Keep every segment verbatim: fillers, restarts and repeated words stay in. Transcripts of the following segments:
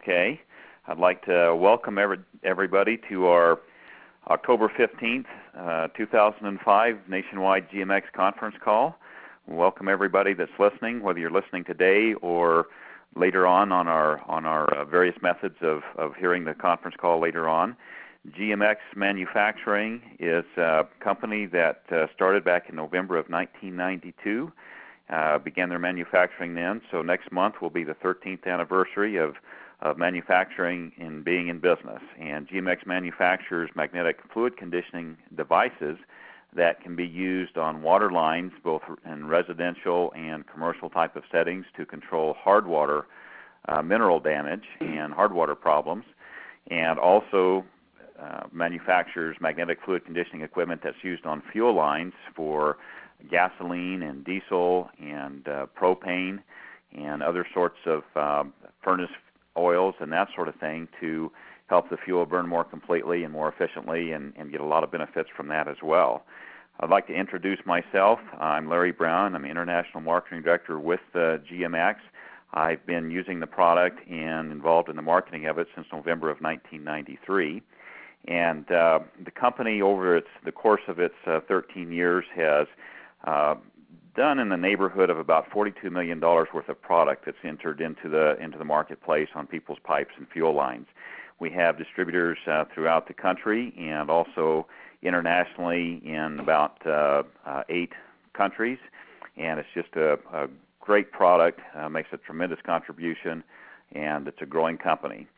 Okay. I'd like to welcome every, everybody to our October fifteenth, uh, two thousand five Nationwide G M X conference call. Welcome everybody that's listening, whether you're listening today or later on on our, on our uh, various methods of, of hearing the conference call later on. G M X Manufacturing is a company that uh, started back in November of nineteen ninety-two. Uh, began their manufacturing then, so next month will be the thirteenth anniversary of, of manufacturing and being in business. And G M X manufactures magnetic fluid conditioning devices that can be used on water lines, both in residential and commercial type of settings, to control hard water uh, mineral damage and hard water problems, and also uh, manufactures magnetic fluid conditioning equipment that's used on fuel lines for gasoline and diesel and uh, propane and other sorts of um, furnace oils and that sort of thing to help the fuel burn more completely and more efficiently and, and get a lot of benefits from that as well. I'd like to introduce myself. I'm Larry Brown. I'm the International Marketing Director with uh, G M X. I've been using the product and involved in the marketing of it since November of nineteen ninety-three. And uh, the company, over its, the course of its uh, thirteen years, has Uh, done in the neighborhood of about forty-two million dollars worth of product that's entered into the into the marketplace on people's pipes and fuel lines. We have distributors uh, throughout the country and also internationally in about uh, uh, eight countries, and it's just a, a great product, uh, makes a tremendous contribution, and it's a growing company.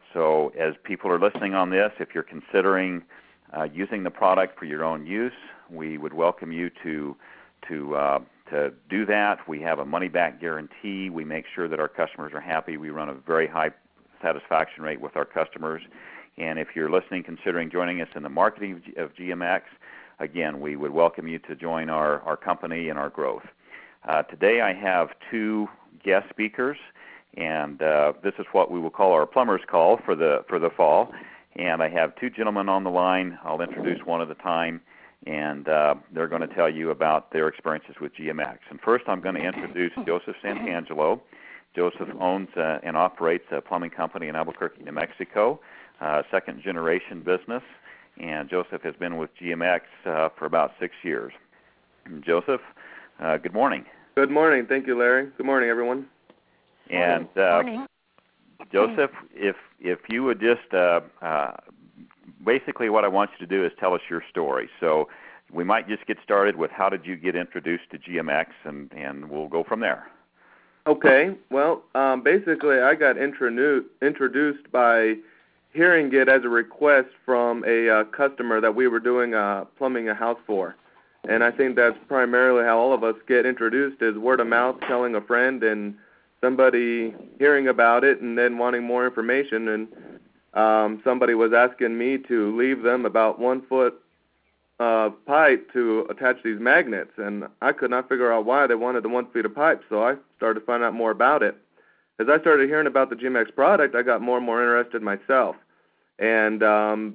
So as people are listening on this, if you're considering uh, using the product for your own use, we would welcome you to to uh, to do that. We have a money-back guarantee. We make sure that our customers are happy. We run a very high satisfaction rate with our customers. And if you're listening, considering joining us in the marketing of G M X, again, we would welcome you to join our, our company and our growth. Uh, today I have two guest speakers, and uh, this is what we will call our plumber's call for the for the fall. And I have two gentlemen on the line. I'll introduce one at a time, and uh, they're going to tell you about their experiences with G M X. And first I'm going to introduce Joseph Santangelo. Joseph owns uh, and operates a plumbing company in Albuquerque, New Mexico, uh, second generation business, and Joseph has been with G M X uh, for about six years. Joseph, uh, good morning. Good morning. Thank you, Larry. Good morning, everyone. And uh, morning. Joseph, if if you would just uh, uh, basically what I want you to do is tell us your story. So we might just get started with how did you get introduced to G M X, and, and we'll go from there. Okay. Well, um, basically I got introdu- introduced by hearing it as a request from a uh, customer that we were doing uh, plumbing a house for. And I think that's primarily how all of us get introduced, is word of mouth, telling a friend, and somebody hearing about it and then wanting more information. And um, somebody was asking me to leave them about one foot uh, pipe to attach these magnets, and I could not figure out why they wanted the one feet of pipe, so I started to find out more about it. As I started hearing about the G M X product, I got more and more interested myself, and um,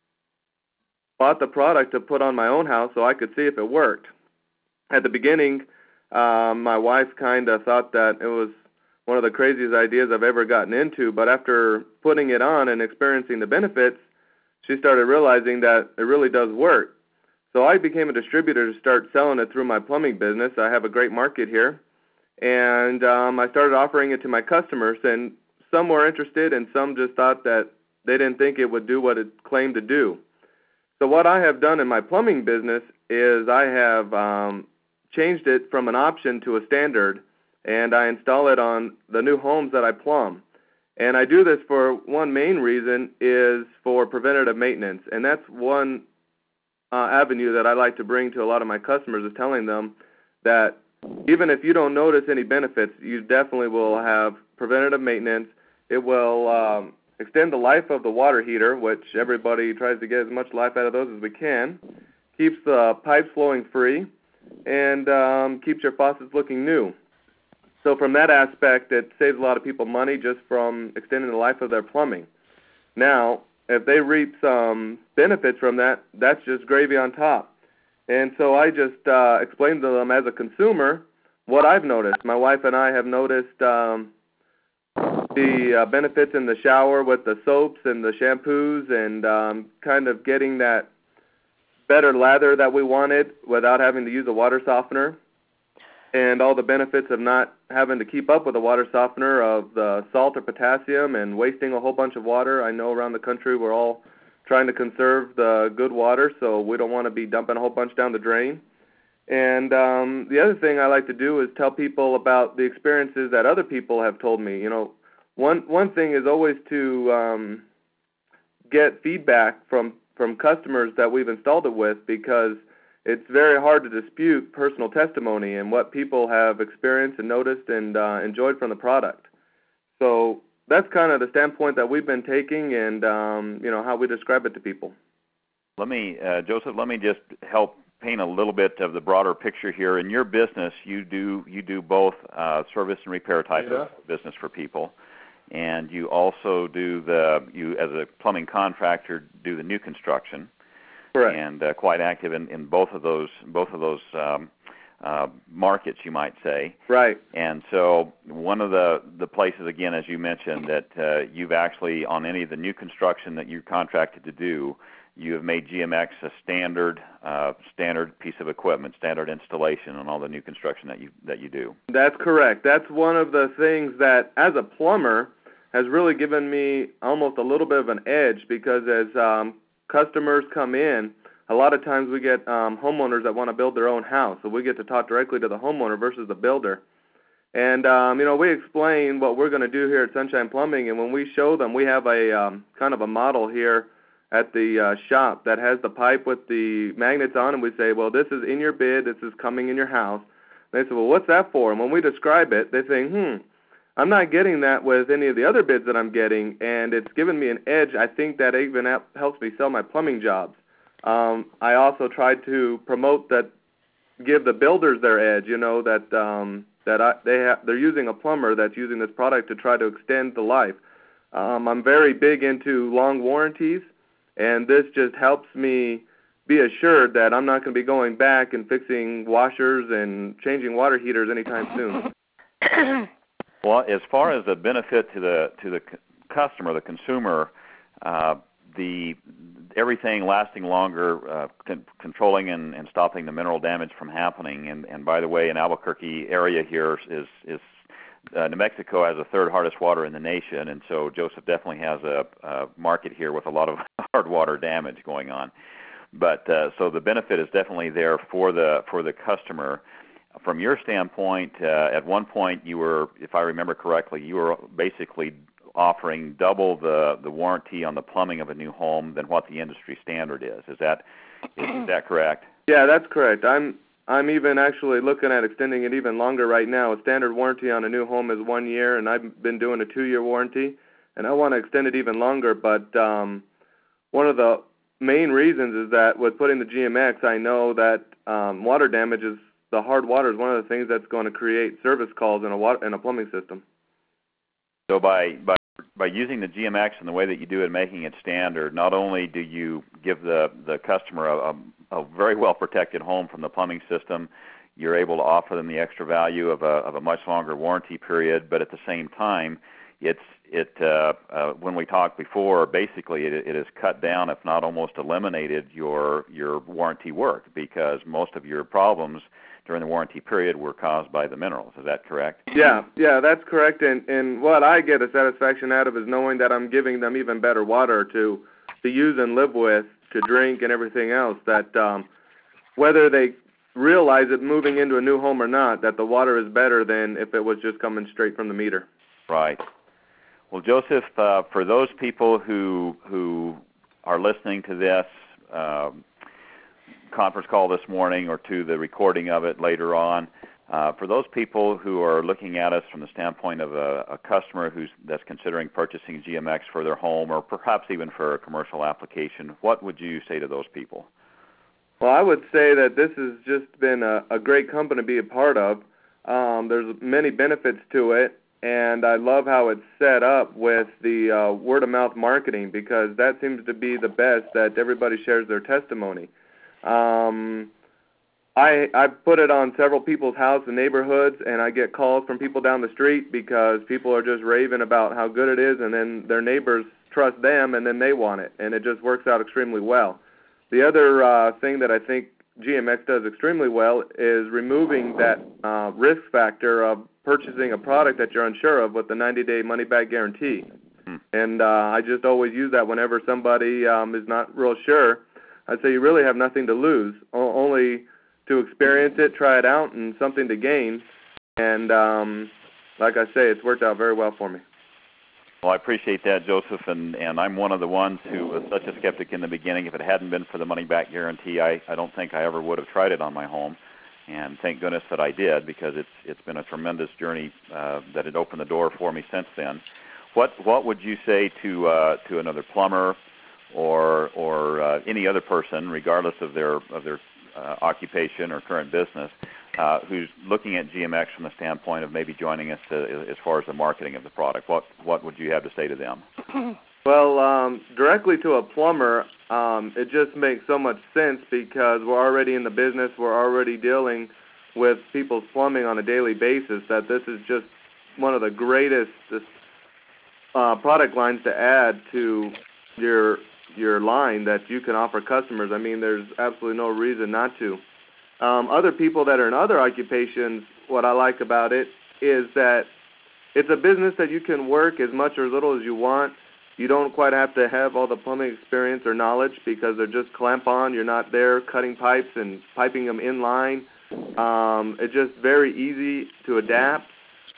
bought the product to put on my own house so I could see if it worked. At the beginning, um, my wife kind of thought that it was one of the craziest ideas I've ever gotten into, but after putting it on and experiencing the benefits, she started realizing that it really does work. So I became a distributor to start selling it through my plumbing business. I have a great market here, and um, I started offering it to my customers, and some were interested and some just thought that they didn't think it would do what it claimed to do. So what I have done in my plumbing business is I have um, changed it from an option to a standard, and I install it on the new homes that I plumb. And I do this for one main reason, is for preventative maintenance. And that's one uh, avenue that I like to bring to a lot of my customers, is telling them that even if you don't notice any benefits, you definitely will have preventative maintenance. It will um, extend the life of the water heater, which everybody tries to get as much life out of those as we can, keeps the pipes flowing free, and um, keeps your faucets looking new. So from that aspect, it saves a lot of people money just from extending the life of their plumbing. Now, if they reap some benefits from that, that's just gravy on top. And so I just uh, explained to them as a consumer what I've noticed. My wife and I have noticed um, the uh, benefits in the shower with the soaps and the shampoos, and um, kind of getting that better lather that we wanted without having to use a water softener, and all the benefits of not having to keep up with a water softener of the salt or potassium and wasting a whole bunch of water. I know around the country we're all trying to conserve the good water, so we don't want to be dumping a whole bunch down the drain. And um, the other thing I like to do is tell people about the experiences that other people have told me. You know, one one thing is always to um, get feedback from, from customers that we've installed it with, because it's very hard to dispute personal testimony and what people have experienced and noticed and uh, enjoyed from the product. So that's kind of the standpoint that we've been taking, and um, you know, how we describe it to people. Let me, uh, Joseph, let me just help paint a little bit of the broader picture here. In your business, you do you do both uh, service and repair type yeah. of business for people, and you also do the you as a plumbing contractor do the new construction. Correct. And uh, quite active in, in both of those both of those um, uh, markets, you might say. Right. And so one of the, the places, again, as you mentioned, that uh, you've actually, on any of the new construction that you're contracted to do, you have made G M X a standard uh, standard piece of equipment, standard installation on all the new construction that you that you do. That's correct. That's one of the things that, as a plumber, has really given me almost a little bit of an edge, because as um, customers come in, a lot of times we get um, homeowners that want to build their own house, so we get to talk directly to the homeowner versus the builder. And, um, you know, we explain what we're going to do here at Sunshine Plumbing, and when we show them, we have a um, kind of a model here at the uh, shop that has the pipe with the magnets on, and we say, well, this is in your bid, this is coming in your house. And they say, well, what's that for? And when we describe it, they think, hmm, I'm not getting that with any of the other bids that I'm getting, and it's given me an edge. I think that even helps me sell my plumbing jobs. Um, I also try to promote that, give the builders their edge, you know, that um, that I, they ha they're using a plumber that's using this product to try to extend the life. Um, I'm very big into long warranties, and this just helps me be assured that I'm not going to be going back and fixing washers and changing water heaters anytime soon. Well, as far as the benefit to the to the customer, the consumer, uh, the everything lasting longer, uh, con controlling and, and stopping the mineral damage from happening. And, and by the way, in Albuquerque area here is is uh, New Mexico has the third hardest water in the nation, and so Joseph definitely has a, a market here with a lot of hard water damage going on. But uh, so the benefit is definitely there for the for the customer. From your standpoint, uh, at one point you were, if I remember correctly, you were basically offering double the, the warranty on the plumbing of a new home than what the industry standard is. Is that is, is that correct? Yeah, that's correct. I'm I'm even actually looking at extending it even longer right now. A standard warranty on a new home is one year, and I've been doing a two-year warranty, and I want to extend it even longer. But um, one of the main reasons is that with putting the G M X, I know that um, water damage is the hard water is one of the things that's going to create service calls in a water in a plumbing system. So by by by using the G M X and the way that you do it, making it standard, not only do you give the the customer a, a, a very well protected home from the plumbing system, you're able to offer them the extra value of a of a much longer warranty period, but at the same time, it's it uh, uh, when we talked before, basically it, it has cut down, if not almost eliminated, your your warranty work, because most of your problems during the warranty period were caused by the minerals. Is that correct? Yeah, yeah, that's correct. And and what I get a satisfaction out of is knowing that I'm giving them even better water to to use and live with, to drink and everything else. That um, whether they realize it moving into a new home or not, that the water is better than if it was just coming straight from the meter. Right. Well, Joseph, uh, for those people who who are listening to this um, conference call this morning or to the recording of it later on, uh, for those people who are looking at us from the standpoint of a, a customer who's that's considering purchasing G M X for their home or perhaps even for a commercial application, what would you say to those people? Well, I would say that this has just been a, a great company to be a part of. Um, there's many benefits to it, and I love how it's set up with the uh, word-of-mouth marketing, because that seems to be the best, that everybody shares their testimony. Um, I, I put it on several people's house and neighborhoods, and I get calls from people down the street because people are just raving about how good it is, and then their neighbors trust them, and then they want it, and it just works out extremely well. The other uh, thing that I think G M X does extremely well is removing that uh, risk factor of purchasing a product that you're unsure of with the ninety-day money-back guarantee. Hmm. And uh, I just always use that whenever somebody um, is not real sure. I say you really have nothing to lose, o- only to experience it, try it out, and something to gain. And um, like I say, it's worked out very well for me. Well, I appreciate that, Joseph, and, and I'm one of the ones who was such a skeptic in the beginning. If it hadn't been for the money-back guarantee, I, I don't think I ever would have tried it on my home. And thank goodness that I did, because it's it's been a tremendous journey uh, that had opened the door for me since then. What what would you say to uh, to another plumber or or uh, any other person, regardless of their of their uh, occupation or current business, uh, who's looking at G M X from the standpoint of maybe joining us to, as far as the marketing of the product? What what would you have to say to them? Well, um, directly to a plumber, um, it just makes so much sense because we're already in the business. We're already dealing with people's plumbing on a daily basis, that this is just one of the greatest uh, product lines to add to your your line that you can offer customers. I mean, there's absolutely no reason not to. Um, other people that are in other occupations, what I like about it is that it's a business that you can work as much or as little as you want. You don't quite have to have all the plumbing experience or knowledge because they're just clamp on. You're not there cutting pipes and piping them in line. Um, it's just very easy to adapt.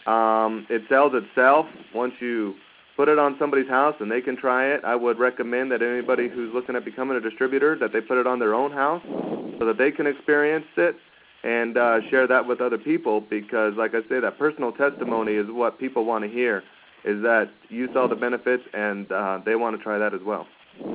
Um, it sells itself once you put it on somebody's house and they can try it. I would recommend that anybody who's looking at becoming a distributor, that they put it on their own house so that they can experience it and uh, share that with other people, because, like I say, that personal testimony is what people want to hear, is that you saw the benefits and uh, they want to try that as well.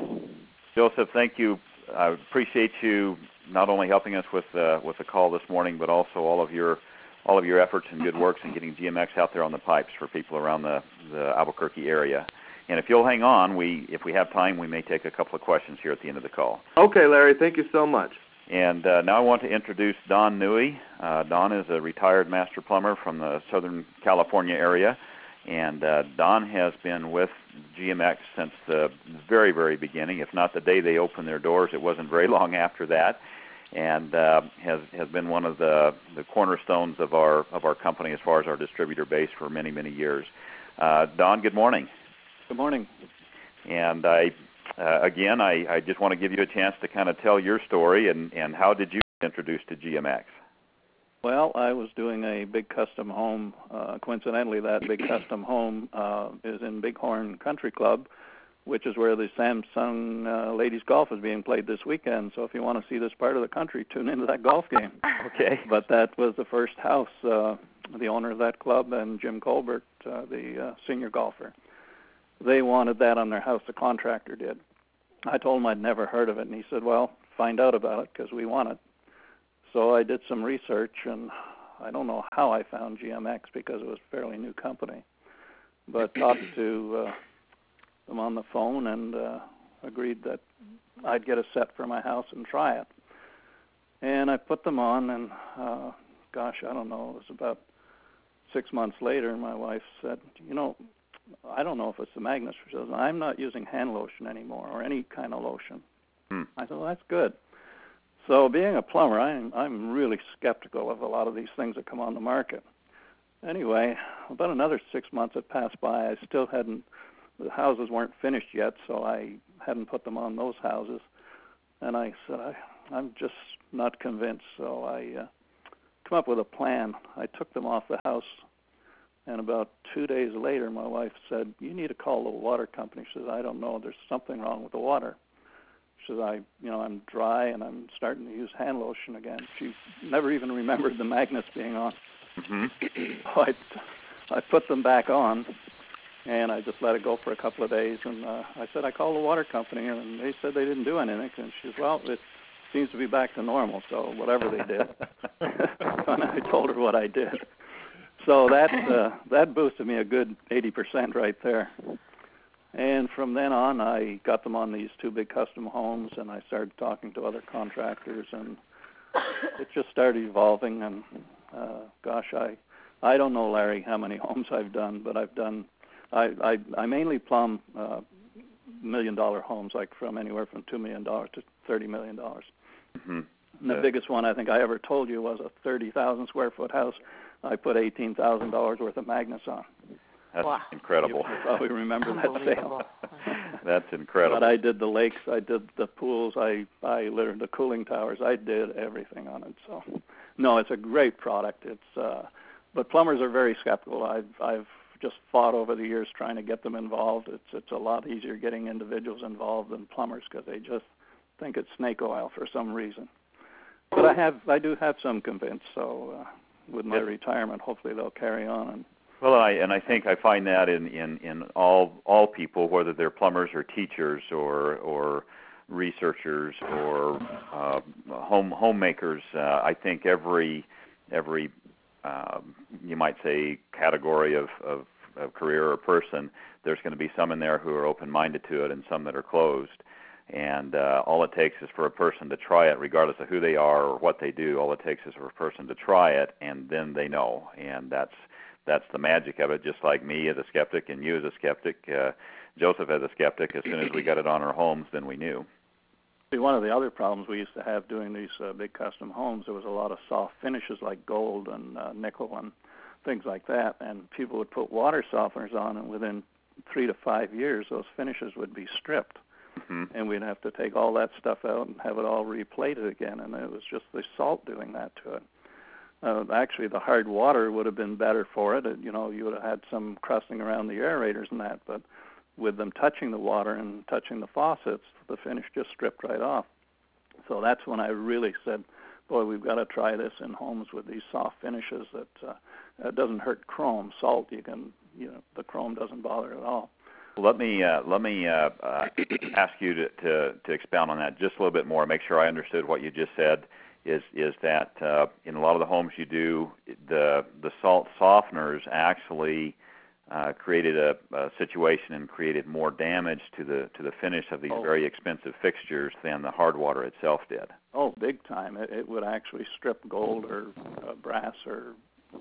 Joseph, thank you. I appreciate you not only helping us with uh, with the call this morning, but also all of your all of your efforts and good works in getting G M X out there on the pipes for people around the, the Albuquerque area. And if you'll hang on, we if we have time, we may take a couple of questions here at the end of the call. Okay, Larry, thank you so much. And uh, now I want to introduce Don Newey. Uh, Don is a retired master plumber from the Southern California area. And uh, Don has been with G M X since the very, very beginning. If not the day they opened their doors, it wasn't very long after that. And uh, has has been one of the, the cornerstones of our of our company as far as our distributor base for many, many years. Uh, Don, good morning. Good morning. And I, uh, again, I, I just want to give you a chance to kind of tell your story and, and how did you get introduced to G M X? Well, I was doing a big custom home. Uh, coincidentally, that big custom home uh, is in Bighorn Country Club, which is where the Samsung uh, ladies golf is being played this weekend. So if you want to see this part of the country, tune into that golf game. Okay. But that was the first house. Uh, the owner of that club and Jim Colbert, uh, the uh, senior golfer, they wanted that on their house. The contractor did. I told him I'd never heard of it, and he said, well, find out about it because we want it. So I did some research, and I don't know how I found G M X because it was a fairly new company, but talked to uh, them on the phone and uh, agreed that I'd get a set for my house and try it. And I put them on, and uh, gosh, I don't know, it was about six months later, my wife said, you know, I don't know if it's the Magnus. She says, I'm not using hand lotion anymore or any kind of lotion. Hmm. I said, well, that's good. So being a plumber, I'm, I'm really skeptical of a lot of these things that come on the market. Anyway, about another six months had passed by. I still hadn't, the houses weren't finished yet, so I hadn't put them on those houses. And I said, I, I'm just not convinced. So I uh, come up with a plan. I took them off the house, and about two days later, my wife said, you need to call the water company. She says, I don't know, there's something wrong with the water. She says, I, you know, I'm dry and I'm starting to use hand lotion again. She never even remembered the Magnus being on. Mm-hmm. So I, I put them back on, and I just let it go for a couple of days. And uh, I said, I called the water company, and they said they didn't do anything. And she says, well, it seems to be back to normal, so whatever they did. And I told her what I did. So that uh, that boosted me a good eighty percent right there. And from then on, I got them on these two big custom homes, and I started talking to other contractors, and it just started evolving, and uh, gosh, I I don't know, Larry, how many homes I've done, but I've done. I I, I mainly plumb uh, million dollar homes, like from anywhere from two million dollars to thirty million dollars. Mm-hmm. And the yeah. biggest one I think I ever told you was a thirty thousand square foot house. I put eighteen thousand dollars worth of magnets on. That's wow. incredible. You probably remember that sale. That's incredible. But I did the lakes, I did the pools, I I literally the cooling towers. I did everything on it. So, no, it's a great product. It's uh, but plumbers are very skeptical. I've I've just fought over the years trying to get them involved. It's it's a lot easier getting individuals involved than plumbers because they just think it's snake oil for some reason. But I have I do have some convinced. So uh, with my yes. retirement, hopefully they'll carry on. And well, I and I think I find that in, in, in all all people, whether they're plumbers or teachers or or researchers or uh, home homemakers. Uh, I think every every um, you might say category of, of, of career or person, there's going to be some in there who are open-minded to it and some that are closed. And uh, all it takes is for a person to try it, regardless of who they are or what they do. All it takes is for a person to try it, and then they know. And that's that's the magic of it. Just like me as a skeptic and you as a skeptic, uh, Joseph as a skeptic. As soon as we got it on our homes, then we knew. See, one of the other problems we used to have doing these uh, big custom homes, there was a lot of soft finishes like gold and uh, nickel and things like that. And people would put water softeners on, and within three to five years, those finishes would be stripped. Mm-hmm. And we'd have to take all that stuff out and have it all replated again, and it was just the salt doing that to it. Uh, actually, the hard water would have been better for it. it. You know, you would have had some crusting around the aerators and that, but with them touching the water and touching the faucets, the finish just stripped right off. So that's when I really said, boy, we've got to try this in homes with these soft finishes that uh, it doesn't hurt chrome. Salt, you can, you know, the chrome doesn't bother at all. Let me uh, let me uh, uh, ask you to, to, to expound on that just a little bit more. Make sure I understood what you just said. Is is that uh, in a lot of the homes you do, the the salt softeners actually uh, created a, a situation and created more damage to the to the finish of these oh. very expensive fixtures than the hard water itself did. Oh, big time! It, it would actually strip gold or uh, brass or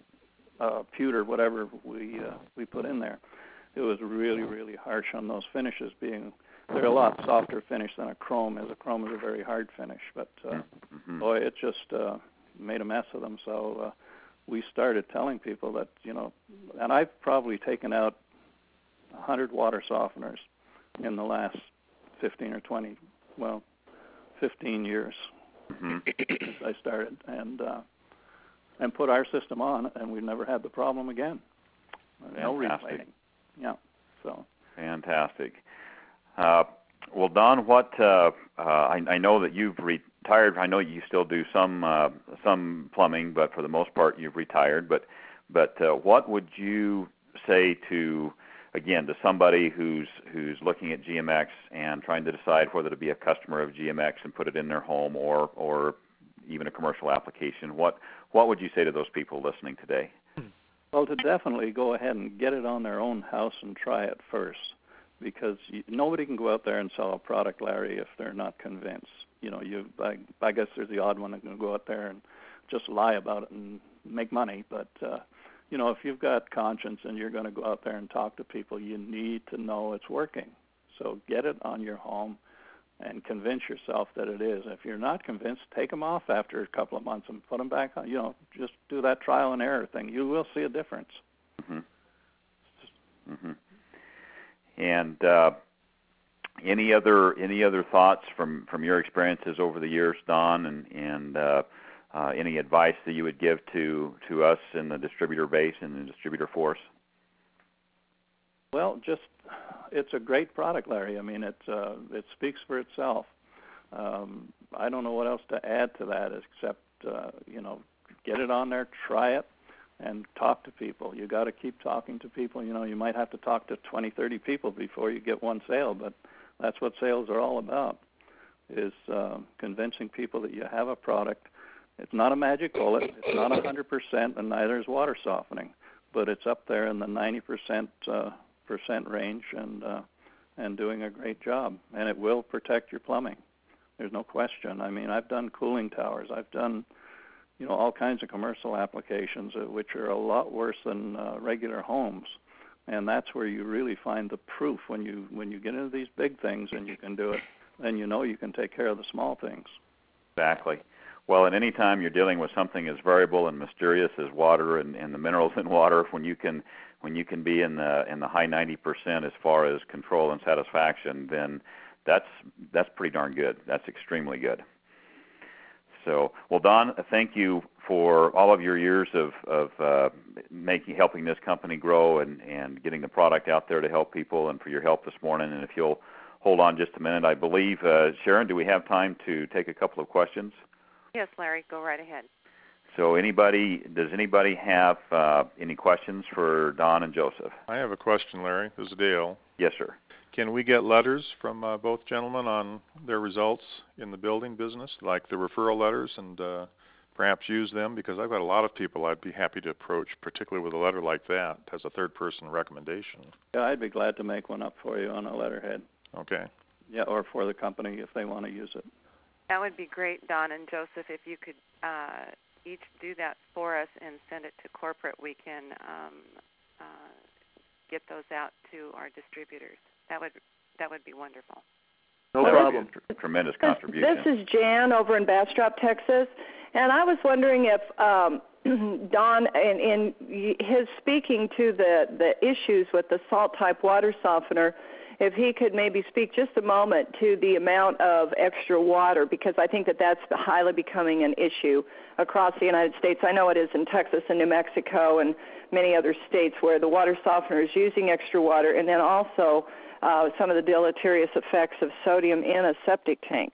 uh, pewter, whatever we uh, we put in there. It was really, really harsh on those finishes. Being they're a lot softer finish than a chrome is. A chrome is a very hard finish, but uh, mm-hmm. boy, it just uh, made a mess of them. So uh, we started telling people that, you know, and I've probably taken out one hundred water softeners in the last fifteen or twenty, well, fifteen years mm-hmm. since I started, and uh, and put our system on, and we've never had the problem again. No replating. Yeah, so. Fantastic. Uh, well, Don, what uh, uh, I, I know that you've retired. I know you still do some uh, some plumbing, but for the most part, you've retired. But but uh, what would you say to, again, to somebody who's who's looking at G M X and trying to decide whether to be a customer of G M X and put it in their home or or even a commercial application? What what would you say to those people listening today? Well, to definitely go ahead and get it on their own house and try it first, because you, nobody can go out there and sell a product, Larry, if they're not convinced. You know, you I, I guess there's the odd one that can go out there and just lie about it and make money. But, uh, you know, if you've got conscience and you're going to go out there and talk to people, you need to know it's working. So get it on your home and convince yourself that it is. If you're not convinced, take them off after a couple of months and put them back on. You know, just do that trial and error thing. You will see a difference. Mm-hmm. Mm-hmm. And uh, any other any other thoughts from, from your experiences over the years, Don, and and uh, uh, any advice that you would give to, to us in the distributor base and the distributor force? Well, just it's a great product, Larry. I mean, it uh, it speaks for itself. Um, I don't know what else to add to that except uh, you know, get it on there, try it, and talk to people. You got to keep talking to people. You know, you might have to talk to twenty, thirty people before you get one sale, but that's what sales are all about, is uh, convincing people that you have a product. It's not a magic bullet. It's not one hundred percent, and neither is water softening, but it's up there in the ninety percent uh, percent range and uh, and doing a great job. And it will protect your plumbing. There's no question. I mean, I've done cooling towers. I've done, you know, all kinds of commercial applications, uh, which are a lot worse than uh, regular homes. And that's where you really find the proof when you when you get into these big things and you can do it. Then you know you can take care of the small things. Exactly. Well, at any time you're dealing with something as variable and mysterious as water and, and the minerals in water, when you can when you can be in the in the high ninety percent as far as control and satisfaction, then that's that's pretty darn good. That's extremely good. So, well, Don, thank you for all of your years of of uh, making helping this company grow and and getting the product out there to help people, and for your help this morning. And if you'll hold on just a minute, I believe uh, Sharon, do we have time to take a couple of questions? Yes, Larry, go right ahead. So anybody, does anybody have uh, any questions for Don and Joseph? I have a question, Larry. This is Dale. Yes, sir. Can we get letters from uh, both gentlemen on their results in the building business, like the referral letters, and uh, perhaps use them? Because I've got a lot of people I'd be happy to approach, particularly with a letter like that as a third-person recommendation. Yeah, I'd be glad to make one up for you on a letterhead. Okay. Yeah, or for the company if they want to use it. That would be great, Don and Joseph, if you could uh, each do that for us and send it to corporate. We can um, uh, get those out to our distributors. That would that would be wonderful. No That problem. would be a tremendous contribution. This is Jan over in Bastrop, Texas, and I was wondering if um, Don, in, in his speaking to the, the issues with the salt-type water softener, if he could maybe speak just a moment to the amount of extra water, because I think that that's highly becoming an issue across the United States. I know it is in Texas and New Mexico and many other states where the water softener is using extra water, and then also uh, some of the deleterious effects of sodium in a septic tank.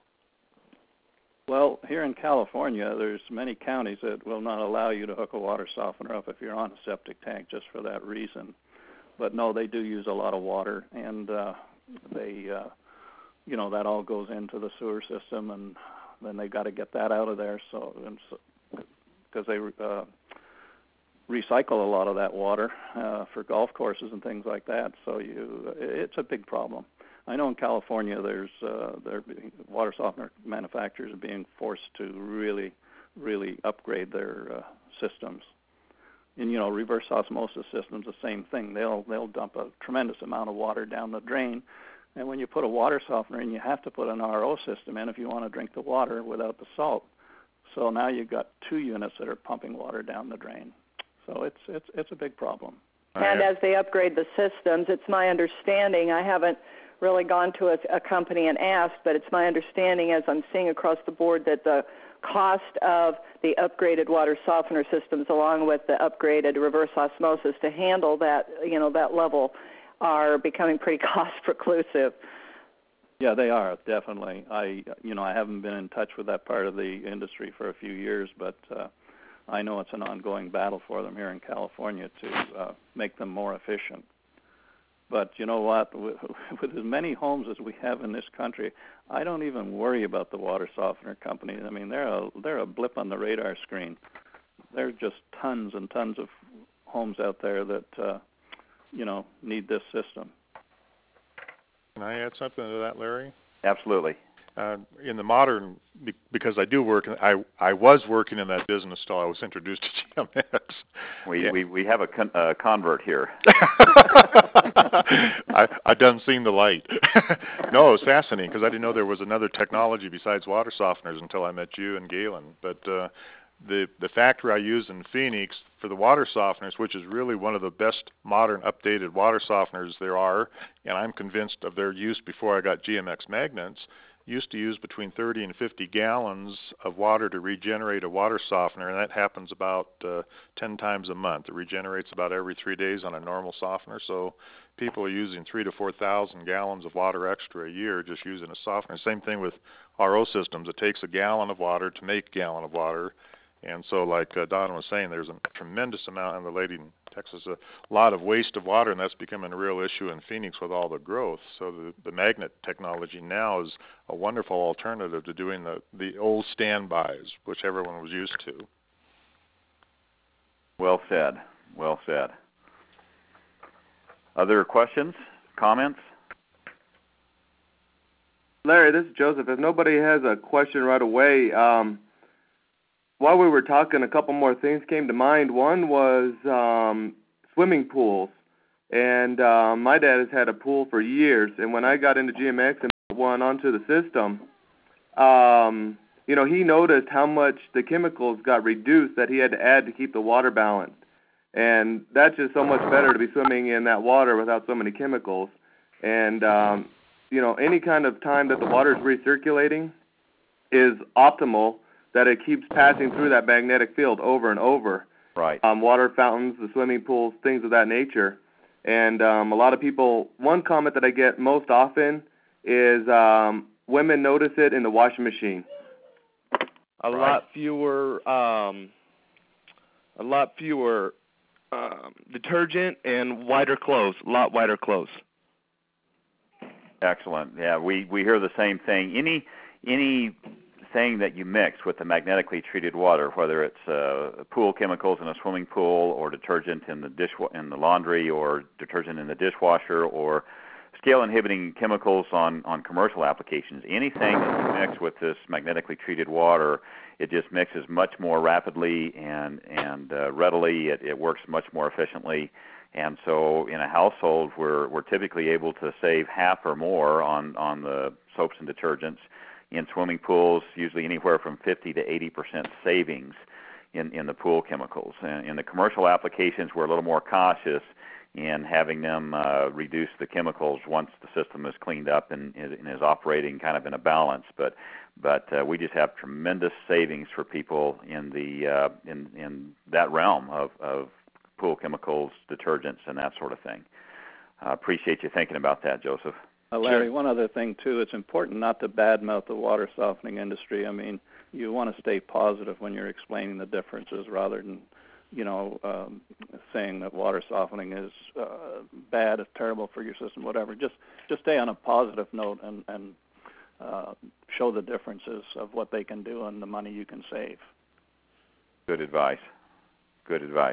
Well, here in California, there's many counties that will not allow you to hook a water softener up if you're on a septic tank just for that reason. But no, they do use a lot of water, and uh, they, uh, you know, that all goes into the sewer system, and then they got to get that out of there. So, because so, they uh, recycle a lot of that water uh, for golf courses and things like that. So you, it's a big problem. I know in California, there's uh, there water softener manufacturers are being forced to really, really upgrade their uh, systems. And, you know, reverse osmosis systems, the same thing. They'll they'll dump a tremendous amount of water down the drain. And when you put a water softener in, you have to put an R O system in if you want to drink the water without the salt. So now you've got two units that are pumping water down the drain. So it's it's it's a big problem. And as they upgrade the systems, it's my understanding, I haven't really gone to a, a company and asked, but it's my understanding as I'm seeing across the board that the cost of the upgraded water softener systems along with the upgraded reverse osmosis to handle that, you know, that level are becoming pretty cost preclusive. Yeah, they are, definitely. I, you know, I haven't been in touch with that part of the industry for a few years, but uh, I know it's an ongoing battle for them here in California to uh, make them more efficient. But you know what? With, with as many homes as we have in this country, I don't even worry about the water softener companies. I mean, they're a they're a blip on the radar screen. There are just tons and tons of homes out there that uh, you know need this system. Can I add something to that, Larry? Absolutely. Uh, in the modern, because I do work, I I was working in that business till I was introduced to G M X. We yeah. we, we have a con- uh, convert here. I I done seen the light. No, it was fascinating because I didn't know there was another technology besides water softeners until I met you and Galen. But uh, the the factory I use in Phoenix for the water softeners, which is really one of the best modern updated water softeners there are, and I'm convinced of their use before I got G M X magnets, used to use between thirty and fifty gallons of water to regenerate a water softener, and that happens about uh, ten times a month. It regenerates about every three days on a normal softener, so people are using three to four thousand gallons of water extra a year just using a softener. Same thing with R O systems. It takes a gallon of water to make a gallon of water, and so like uh, Don was saying, there's a tremendous amount, and the lady in Texas, a lot of waste of water, and that's becoming a real issue in Phoenix with all the growth. So the, the magnet technology now is a wonderful alternative to doing the, the old standbys, which everyone was used to. Well said. Well said. Other questions, comments? Larry, this is Joseph. If nobody has a question right away, um, while we were talking, a couple more things came to mind. One was um, swimming pools. And uh, my dad has had a pool for years, and when I got into G M X and put one onto the system, um, you know, he noticed how much the chemicals got reduced that he had to add to keep the water balanced. And that's just so much better to be swimming in that water without so many chemicals. And, um, you know, any kind of time that the water is recirculating is optimal, that it keeps passing through that magnetic field over and over. Right. Um, water fountains, the swimming pools, things of that nature. And um, a lot of people, one comment that I get most often is um, women notice it in the washing machine. A Right. lot fewer, um, a lot fewer um, detergent and whiter clothes. A lot whiter clothes. Excellent. Yeah, we, we hear the same thing. Any any thing that you mix with the magnetically treated water, whether it's uh, pool chemicals in a swimming pool, or detergent in the dish in the laundry, or detergent in the dishwasher, or scale inhibiting chemicals on, on commercial applications, anything that you mix with this magnetically treated water, it just mixes much more rapidly and and uh, readily. It, it works much more efficiently. And so in a household, we're we're typically able to save half or more on, on the soaps and detergents. In swimming pools, usually anywhere from fifty to eighty percent savings in, in the pool chemicals. And in the commercial applications, we're a little more cautious in having them uh, reduce the chemicals once the system is cleaned up and, and is operating kind of in a balance. But but uh, we just have tremendous savings for people in the uh, in in that realm of, of pool chemicals, detergents, and that sort of thing. I uh, appreciate you thinking about that, Joseph. Uh, Larry, Sure. one other thing, too, it's important not to badmouth the water softening industry. I mean, you want to stay positive when you're explaining the differences rather than, you know, um, saying that water softening is uh, bad, it's terrible for your system, whatever. Just just stay on a positive note and, and uh, show the differences of what they can do and the money you can save. Good advice. Good advice.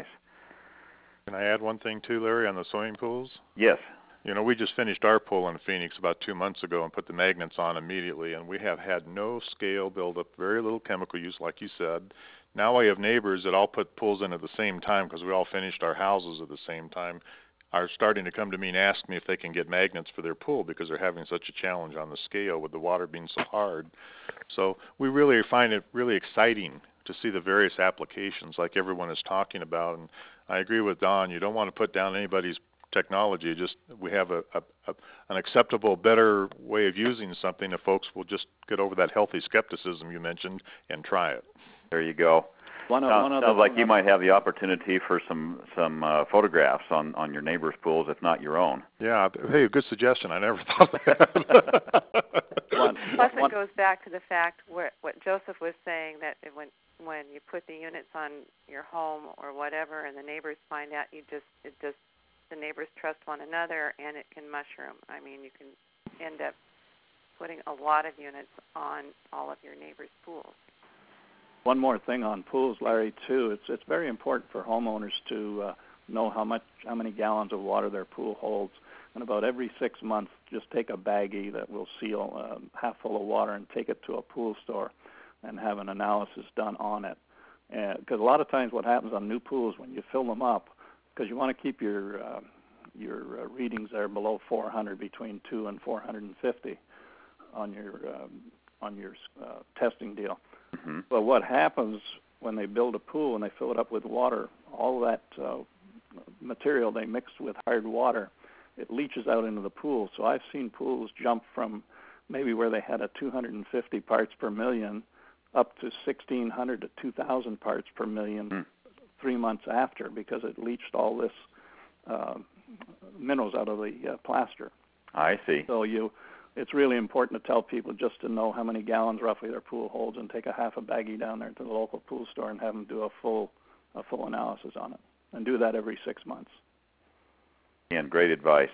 Can I add one thing too, Larry, on the swimming pools? Yes. You know, we just finished our pool in Phoenix about two months ago and put the magnets on immediately, and we have had no scale buildup, very little chemical use, like you said. Now I have neighbors that all put pools in at the same time because we all finished our houses at the same time, are starting to come to me and ask me if they can get magnets for their pool because they're having such a challenge on the scale with the water being so hard. So we really find it really exciting to see the various applications like everyone is talking about. And I agree with Don, you don't want to put down anybody's technology. Just we have a, a, a an acceptable, better way of using something if folks will just get over that healthy skepticism you mentioned and try it. There you go. One, Sounds, one other sounds like thing you I- might have the opportunity for some some uh, photographs on, on your neighbors' pools, if not your own. Yeah. Hey, good suggestion. I never thought of that. One, Plus, one, it goes back to the fact where, what Joseph was saying, that it- when when you put the units on your home or whatever, and the neighbors find out, you just it just the neighbors trust one another, and it can mushroom. I mean, you can end up putting a lot of units on all of your neighbors' pools. One more thing on pools, Larry, too. It's it's very important for homeowners to uh, know how much how many gallons of water their pool holds. And about every six months, just take a baggie that will seal um, half full of water and take it to a pool store and have an analysis done on it. Because a lot of times what happens on new pools when you fill them up, because you want to keep your uh, your uh, readings there below four hundred, between two and four hundred fifty on your um, on your uh, testing deal. Mm-hmm. But what happens when they build a pool and they fill it up with water, all that uh, material they mixed with hard water, it leaches out into the pool. So I've seen pools jump from maybe where they had a two hundred fifty parts per million up to sixteen hundred to two thousand parts per million mm. three months after, because it leached all this uh, minerals out of the uh, plaster. I see. So you, it's really important to tell people just to know how many gallons roughly their pool holds, and take a half a baggie down there to the local pool store and have them do a full a full analysis on it, and do that every six months. And great advice.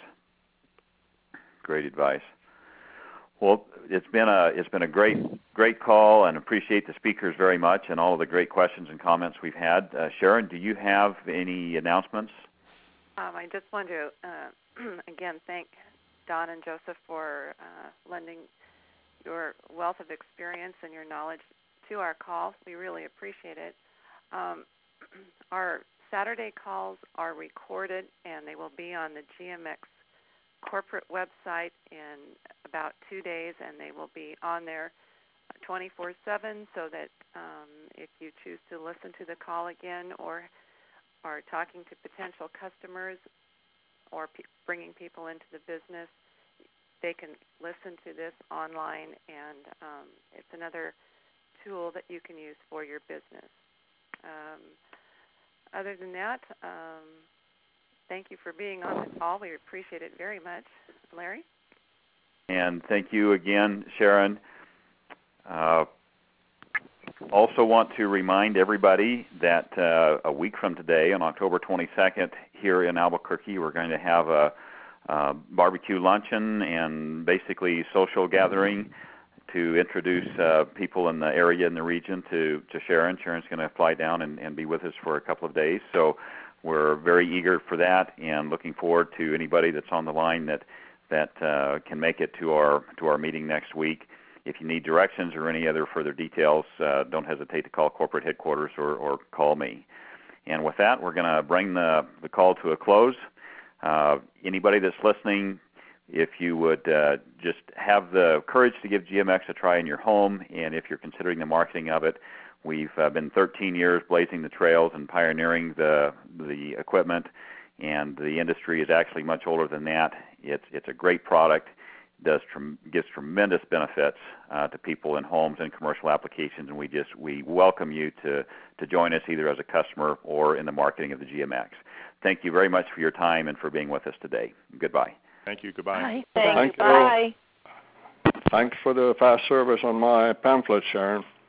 Great advice. Well, it's been a it's been a great great call, and appreciate the speakers very much and all of the great questions and comments we've had. Uh, Sharon, do you have any announcements? Um, I just want to uh, again thank Don and Joseph for uh, lending your wealth of experience and your knowledge to our call. We really appreciate it. Um, our Saturday calls are recorded, and they will be on the G M X corporate website in about two days, and they will be on there twenty-four seven, so that um, if you choose to listen to the call again or are talking to potential customers or pe- bringing people into the business, they can listen to this online, and um, it's another tool that you can use for your business. Um, other than that, um, thank you for being on the call. We appreciate it very much. Larry? And thank you again, Sharon. Uh, also want to remind everybody that uh, a week from today, on October twenty-second, here in Albuquerque, we're going to have a, a barbecue luncheon and basically social gathering to introduce uh, people in the area, in the region, to, to Sharon. Sharon's going to fly down and, and be with us for a couple of days. So we're very eager for that and looking forward to anybody that's on the line that that uh, can make it to our to our meeting next week. If you need directions or any other further details, uh, don't hesitate to call corporate headquarters or, or call me. And with that, we're going to bring the, the call to a close. Uh, anybody that's listening, if you would uh, just have the courage to give G M X a try in your home, and if you're considering the marketing of it, we've uh, been thirteen years blazing the trails and pioneering the the equipment, and the industry is actually much older than that. It's it's a great product. Does trem- gives tremendous benefits uh, to people in homes and commercial applications, and we just we welcome you to to join us either as a customer or in the marketing of the G M X. Thank you very much for your time and for being with us today. Goodbye. Thank you. Goodbye. Bye. Thank Thank you. you. Bye. Thanks for the fast service on my pamphlet, Sharon.